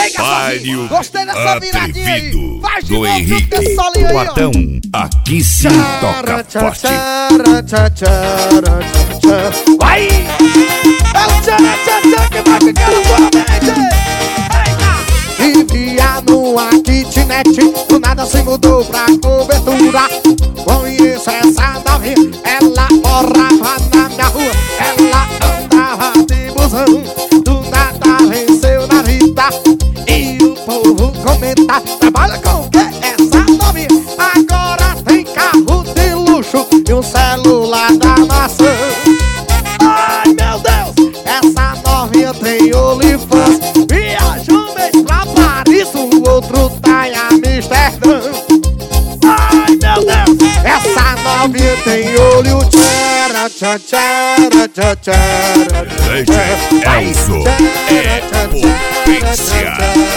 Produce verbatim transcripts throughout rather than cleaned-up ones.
Baile Gostei dessa viradinha aí. Vai de do novo, Henrique que solinho aí, ó. Boatão, aqui se toca forte. Vai! É o tchan, tchan, tchan que vai ficando com a mente. Vivia numa kitnet, do nada se mudou pra cobertura. Conheço essa novinha, ela morava na minha rua. Ela andava de busão, do nada venceu na vida. E o povo comenta, trabalha com o que essa novinha? Agora tem carro de luxo e um celular da maçã. Ai meu Deus, essa novinha tem OnlyFans. Viaja um mês pra Paris, o outro tá em Amsterdã. Ai meu Deus, essa novinha tem olho tchara, tchara, tchara, tchara, tchara. D J Elzo é potência.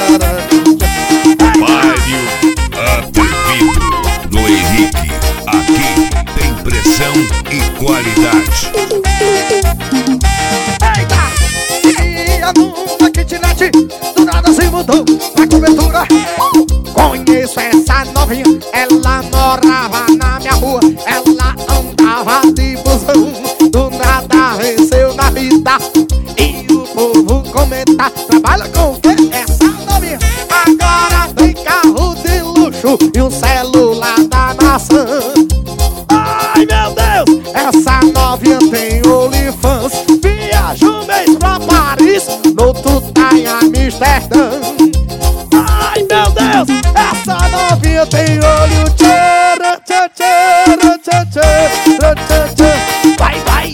Baile atrevido do Henrique. Aqui tem pressão e qualidade. Eita! Ia numa kitnet, do nada se mudou pra cobertura. Conheço essa novinha, ela morava na minha rua. Ela andava de busão, do nada venceu na vida. E o povo comenta, trabalha com o que essa novinha? Agora tem carro de luxo e um celular da maçã. Ai meu Deus, essa novinha tem OnlyFans. Viaja um mês pra Paris, no outro tá em Amsterdã. Ai meu Deus, essa novinha tem olho tchara, tchara, tchara, tchara, tchara, tchara. Vai, vai!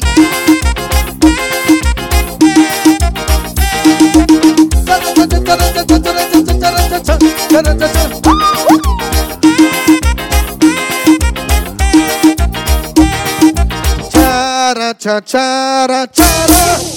Tchara, tchara, tchara, tchara.